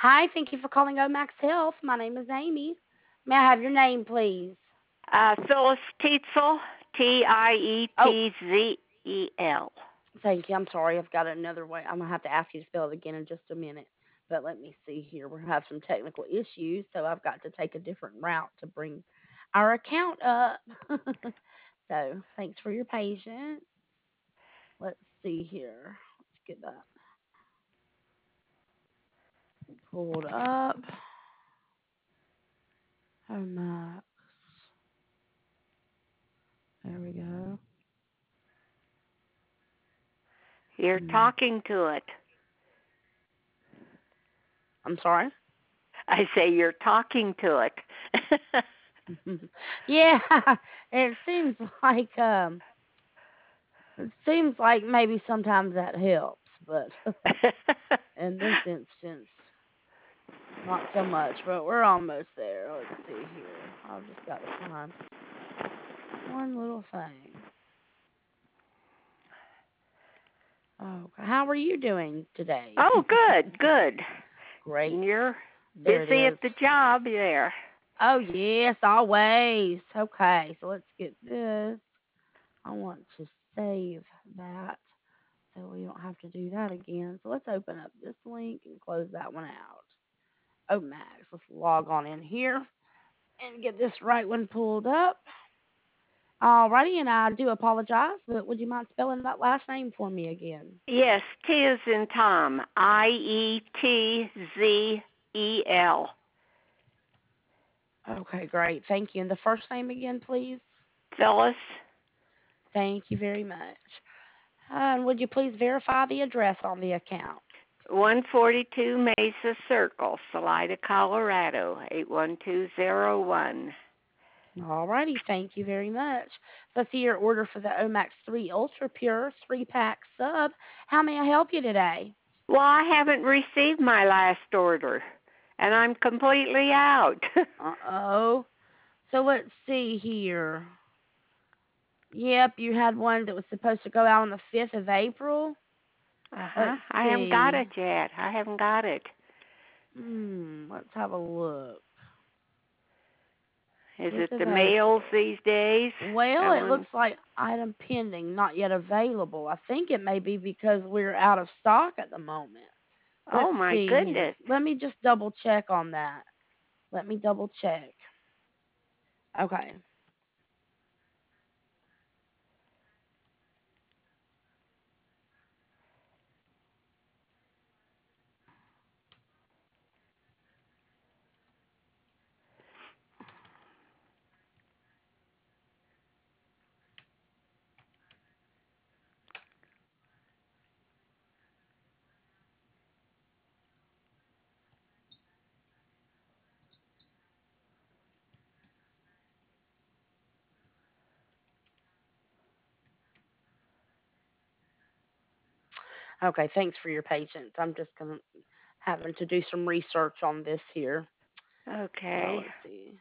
Hi, thank you for calling Omax Health. My name is Amy. May I have your name, please? Phyllis Tietzel, Oh, Tietzel. thank you. I'm sorry. I've got another way. I'm going to have to ask you to spell it again in just a minute. But let me see here. We have some technical issues, so I've got to take a different route to bring our account up. So thanks for your patience. Let's see here. Let's get that pulled up. Omax. There we go. You're Hmm. talking to it. I'm sorry. I say you're talking to it. Yeah, it seems like it seems like maybe sometimes that helps, but in this instance, not so much. But we're almost there. Let's see here. I've just got to find one little thing. Okay, how are you doing today? Oh, good, good. Great. You're There it busy at is. the job there. Oh yes, always. Okay, so let's get this. I want to save that so we don't have to do that again. So let's open up this link and close that one out. Oh, Max, let's log on in here and get this right one pulled up. Alrighty, and I do apologize, but would you mind spelling that last name for me again? Yes, T is in Tom. Ietzel. Okay, great. Thank you. And the first name again, please? Phyllis, Thank you very much. And would you please verify the address on the account? 142 Mesa Circle, Salida, Colorado, 81201. Alrighty, thank you very much. So I see your order for the Omax 3 Ultra Pure 3-pack sub. How may I help you today? Well, I haven't received my last order, and I'm completely out. Uh-oh. So let's see here. Yep, you had one that was supposed to go out on the 5th of April. Uh-huh. Let's I haven't got see. it yet. I haven't got it. Let's have a look. Is 5th it of the mails April. these days? Well, That it one? looks like item pending, not yet available. I think it may be because we're out of stock at the moment. Oh, Let's my see here. goodness. Let me just double check on that. Let me double check. Okay. Okay, thanks for your patience. I'm just going to having to do some research on this here. Okay. Let's see.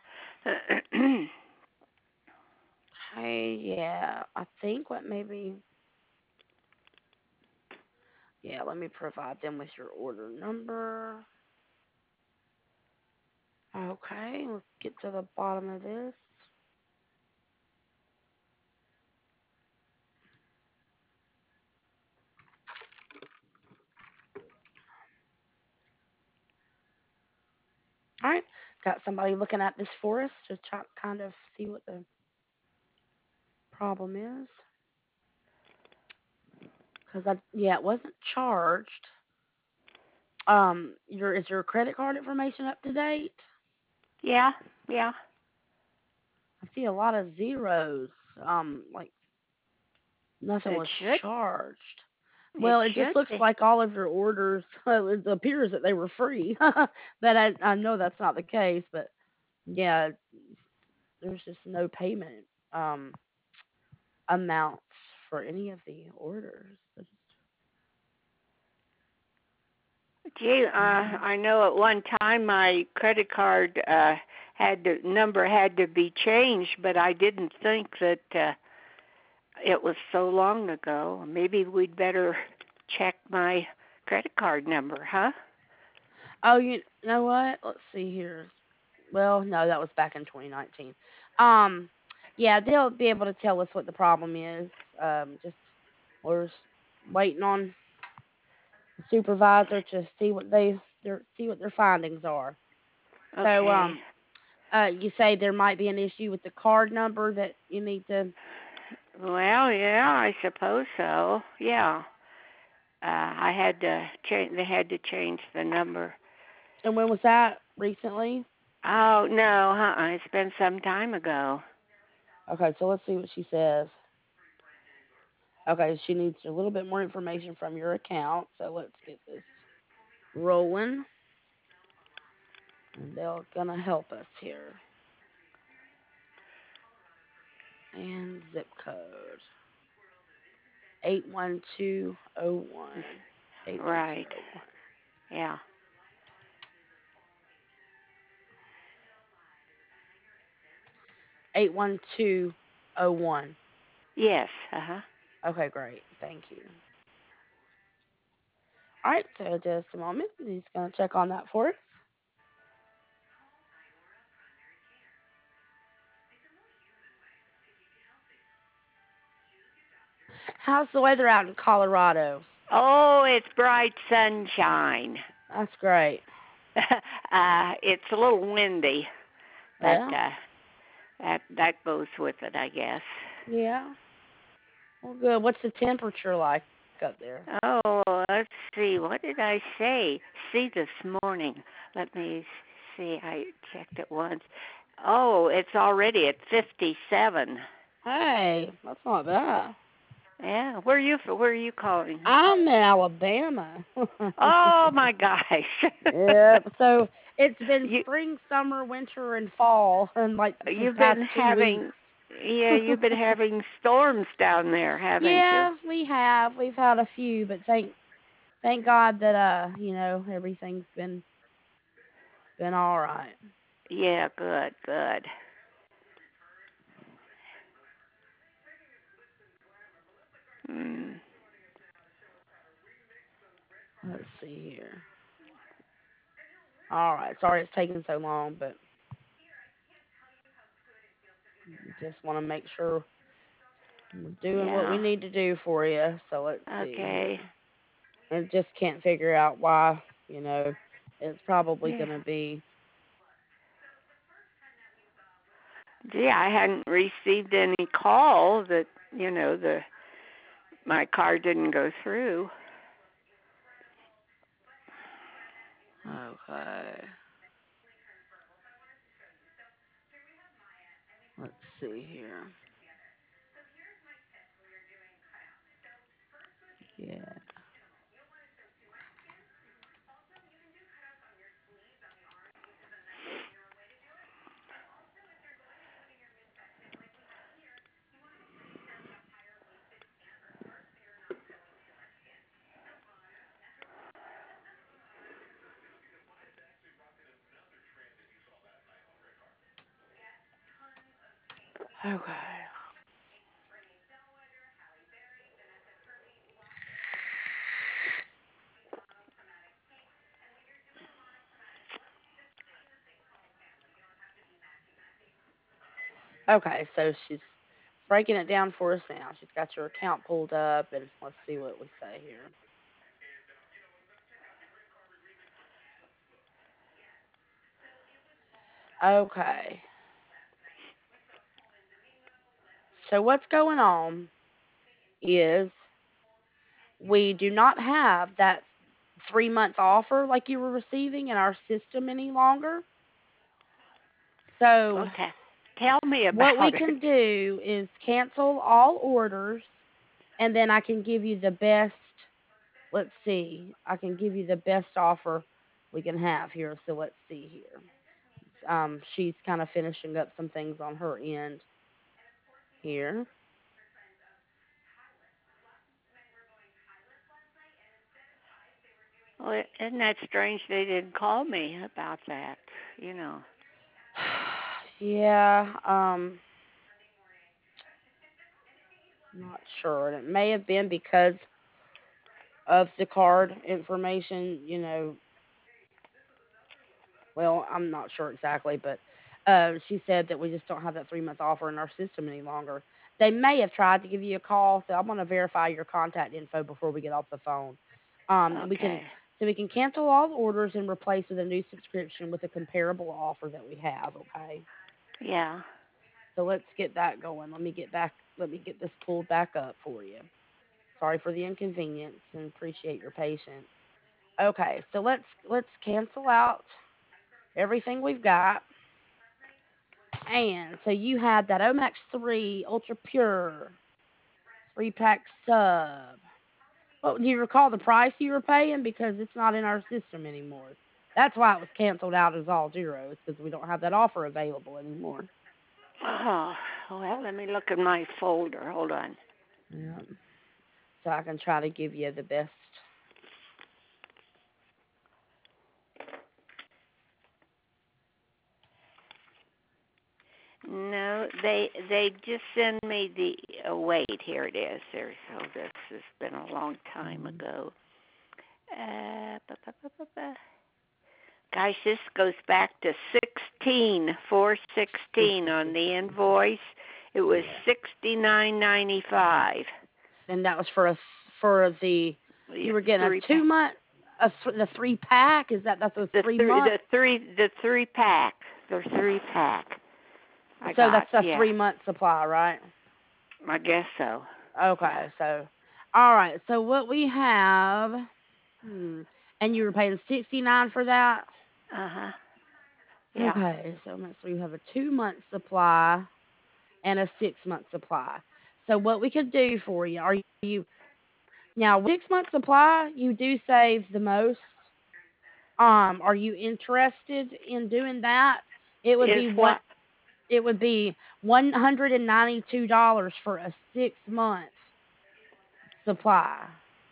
Hey, yeah, I think what maybe, yeah, let me provide them with your order number. Okay, let's get to the bottom of this. All right, got somebody looking at this for us to try, kind of see what the problem is. Because yeah, it wasn't charged. Is your credit card information up to date? yeah, yeah. I see a lot of zeros. Like nothing It was should. charged. It Well, it just should looks be. like all of your orders. It appears that they were free. But I know that's not the case. But yeah, there's just no payment um amounts for any of the orders. Gee, Mhm. I know at one time my credit card had the number had to be changed, but I didn't think that it was so long ago. Maybe we'd better check my credit card number, huh? Oh, you know what? Let's see here. Well, no, that was back in 2019. Um, yeah, they'll be able to tell us what the problem is. Just we're waiting on the supervisor to see what see what their findings are. So, Okay. you say there might be an issue with the card number that you need to. Well, yeah, I suppose so. Yeah. I had to change. They had to change the number. And when was that? Recently? Oh no, it's been some time ago. Okay, so let's see what she says. Okay, she needs a little bit more information from your account. So let's get this rolling, and they're gonna help us here. And zip code 81201. Right. 81201. Yeah. 81201. Yes. Uh huh. Okay, great. Thank you. All right, so just a moment. He's gonna check on that for us. How's the weather out in Colorado? Oh, it's bright sunshine. That's great. It's a little windy, but Yeah, that goes with it, I guess. yeah. Well, good. What's the temperature like up there? Oh, let's see. What did I say? See this morning. Let me see. I checked it once. Oh, it's already at 57. Hey, that's not bad. Yeah. Where are you calling? I'm in Alabama. Oh my gosh. Yep. So it's been you spring, summer, winter, and fall, and like for the you've been past 2 weeks. having yeah, you've been having storms down there, haven't you? Yeah, we have. We've had a few, but thank God that everything's been all right. Yeah, good, good. Mm, Let's see here. All right. Sorry it's taking so long, but just want to make sure we're doing what we yeah. need to do for you. So let's see Okay. here. I just can't figure out why, you know, it's probably Yeah. going to be. Gee, I hadn't received any call that the my car didn't go through. Okay. Let's see here. Yeah. Okay. Okay. So she's breaking it down for us now. She's got your account pulled up, and let's see what we say here. Okay. So what's going on is we do not have that 3 month offer like you were receiving in our system any longer. So Okay. Tell me what we about it. can do is cancel all orders, and then I can give you the best. Let's see. I can give you the best offer we can have here. So let's see here. She's kind of finishing up some things on her end here. Well, isn't that strange they didn't call me about that, you know. Yeah, not sure. And it may have been because of the card information, Well, I'm not sure exactly, but she said that we just don't have that 3 month offer in our system any longer. They may have tried to give you a call, so I'm going to verify your contact info before we get off the phone. And we can Okay. so we can cancel all the orders and replace with a new subscription with a comparable offer that we have. Okay, Yeah. so let's get that going. Let me get this pulled back up for you. Sorry for the inconvenience and appreciate your patience. Okay, so let's cancel out everything we've got. And so you had that Omax 3 Ultra Pure 3 pack sub. Well, do you recall the price you were paying? Because it's not in our system anymore. That's why it was canceled out as all zeros because we don't have that offer available anymore. Oh, well, let me look in my folder. Hold on. Yeah. So I can try to give you the best. No, they just send me the. Oh, wait, here it is. There's. Oh, this has been a long time Mhm. ago. Ba, ba, ba, ba, ba. Gosh, this goes back to 416 on the invoice. It was Yeah. 69.95. And that was for the Yeah, you were getting a three pack. 2 month the 3 pack. Is that's a The 3 month? three pack. The 3 pack. I So got, that's a yeah. 3 month supply, right? I guess so. Yeah. Okay, so all right. So what we have, and you were paying 69 for that. Uh huh. Yeah. Okay, so you have a 2 month supply and a 6 month supply. So what we could do for you, are you now with 6 month supply? You do save the most. Are you interested in doing that? It would Is be one. what? It would be $192 for a 6 month supply.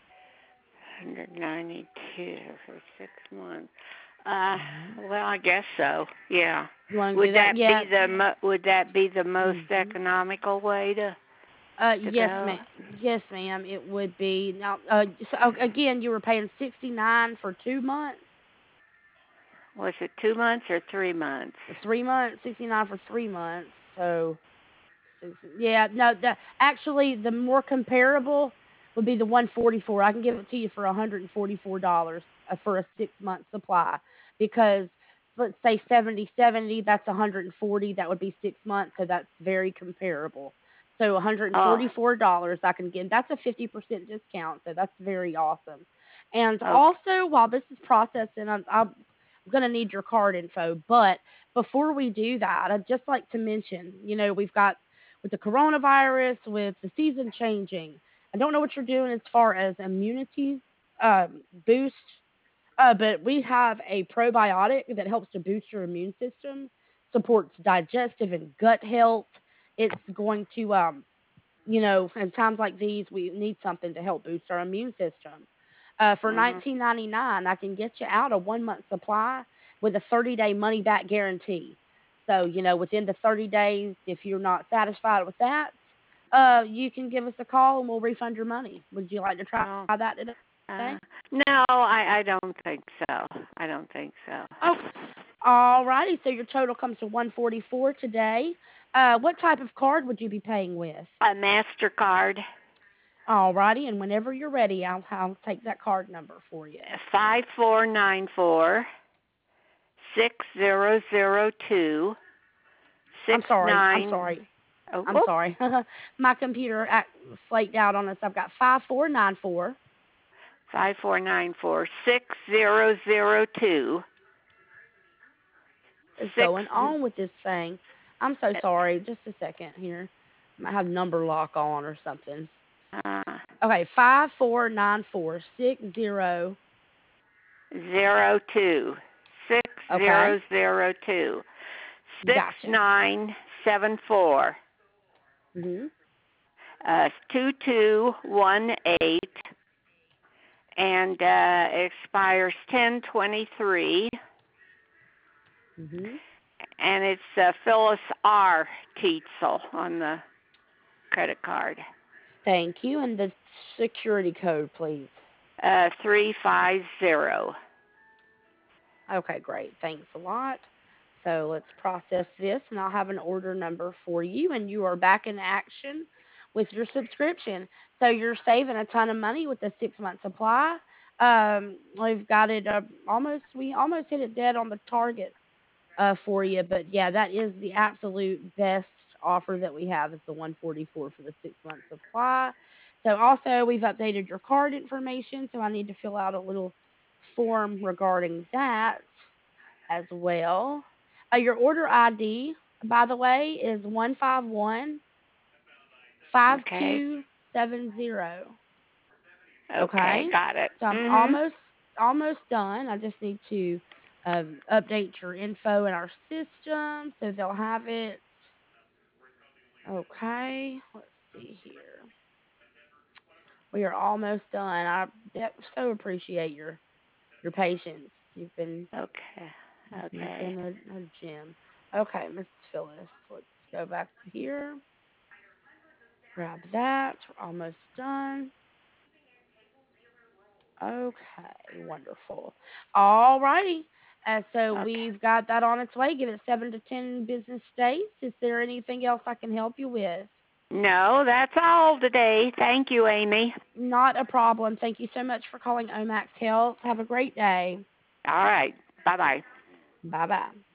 192 for 6 months. Mhm. Well, I guess so. Yeah. You want to do Would that? that Yeah. be would that be the most Mhm. economical way to Yes, go? ma'am. Yes, ma'am. It would be now. Again, you were paying 69 for 2 months. Was it 2 months or 3 months? 3 months, 69 for 3 months. So yeah, no, actually the more comparable would be the 144. I can give it to you for $144 for a 6 month supply because let's say 70/70, that's 140. That would be 6 months, so that's very comparable. So Oh, $144 I can get. That's a 50% discount, so that's very awesome. And okay. also, while this is processing, I'm gonna need your card info. But before we do that, I'd just like to mention, we've got with the coronavirus, with the season changing. I don't know what you're doing as far as immunity boost, but we have a probiotic that helps to boost your immune system, supports digestive and gut health. It's going to, in times like these, we need something to help boost our immune system. For Mhm. 19.99, I can get you out a 1 month supply with a 30-day money back guarantee. So, within the 30 days, if you're not satisfied with that, you can give us a call and we'll refund your money. Would you like to try Oh. that today? No, I don't think so. I don't think so. Okay. All righty. So your total comes to 144 today. What type of card would you be paying with? A Mastercard. All righty. And whenever you're ready, I'll take that card number for you. 5494 6002 I'm six sorry. I'm nine. sorry. Oh, I'm whoop. sorry. My computer flaked out on us. I've got 5494 5494 6002 is six. going on with this thing. I'm so sorry. Just a second here. I might have number lock on or something. Uh, Okay, 549460. 02 Okay, 6002 six gotcha. nine seven four Mhm. 2218, and expires 10/23, Mhm. and it's Phyllis R. Tietzel on the credit card. Thank you. And the security code, please. 350. Okay, great. Thanks a lot. So let's process this, and I'll have an order number for you, and you are back in action with your subscription. So you're saving a ton of money with the 6 month supply. We've got it we almost hit it dead on the target for you, but yeah, that is the absolute best offer that we have is the 144 for the 6 month supply. So also we've updated your card information, so I need to fill out a little form regarding that as well. Your order ID, by the way, is 151 Okay. 5270. Okay, Okay, got it. so I'm Mhm. almost done. I just need to update your info in our system so they'll have it. Okay, let's see here. We are almost done. So appreciate your patience. Okay. You've Okay. been a gem. Okay, Miss Phyllis, let's go back to here. Grab that. We're almost done. Okay, wonderful. All righty. So Okay. we've got that on its way. Give it 7 to 10 business days. Is there anything else I can help you with? No, that's all today. Thank you, Amy. Not a problem. Thank you so much for calling Omax Health. Have a great day. All right. Bye-bye. Bye bye.